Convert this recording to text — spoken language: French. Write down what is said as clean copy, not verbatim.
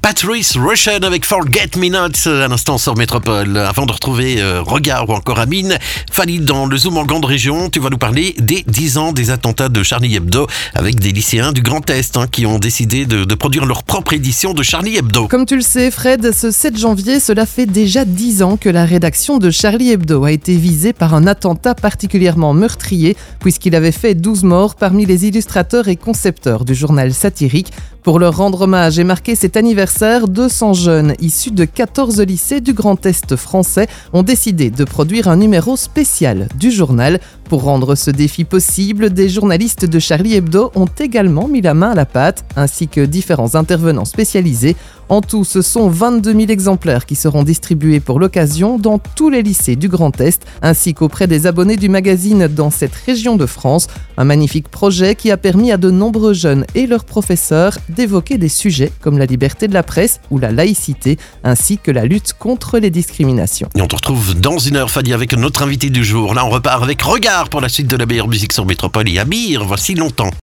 Patrice Rushen avec Forget Me Not, à l'instant sur Métropole. Avant de retrouver Regard ou encore Amine, Fanny dans le Zoom en grande région, tu vas nous parler des 10 ans des attentats de Charlie Hebdo avec des lycéens du Grand Est qui ont décidé de produire leur propre édition de Charlie Hebdo. Comme tu le sais Fred, ce 7 janvier, cela fait déjà 10 ans que la rédaction de Charlie Hebdo a été visée par un attentat particulièrement meurtrier puisqu'il avait fait 12 morts parmi les illustrateurs et concepteurs du journal satirique. Pour leur rendre hommage et marquer cet anniversaire, 200 jeunes issus de 14 lycées du Grand Est français ont décidé de produire un numéro spécial du journal. Pour rendre ce défi possible, des journalistes de Charlie Hebdo ont également mis la main à la pâte, ainsi que différents intervenants spécialisés. En tout, ce sont 22 000 exemplaires qui seront distribués pour l'occasion dans tous les lycées du Grand Est, ainsi qu'auprès des abonnés du magazine dans cette région de France. Un magnifique projet qui a permis à de nombreux jeunes et leurs professeurs d'évoquer des sujets comme la liberté de la presse ou la laïcité, ainsi que la lutte contre les discriminations. Et on te retrouve dans une heure, Fanny, avec notre invité du jour. Là, on repart avec Regard pour la suite de la meilleure musique sur Métropole et Abir, voici longtemps.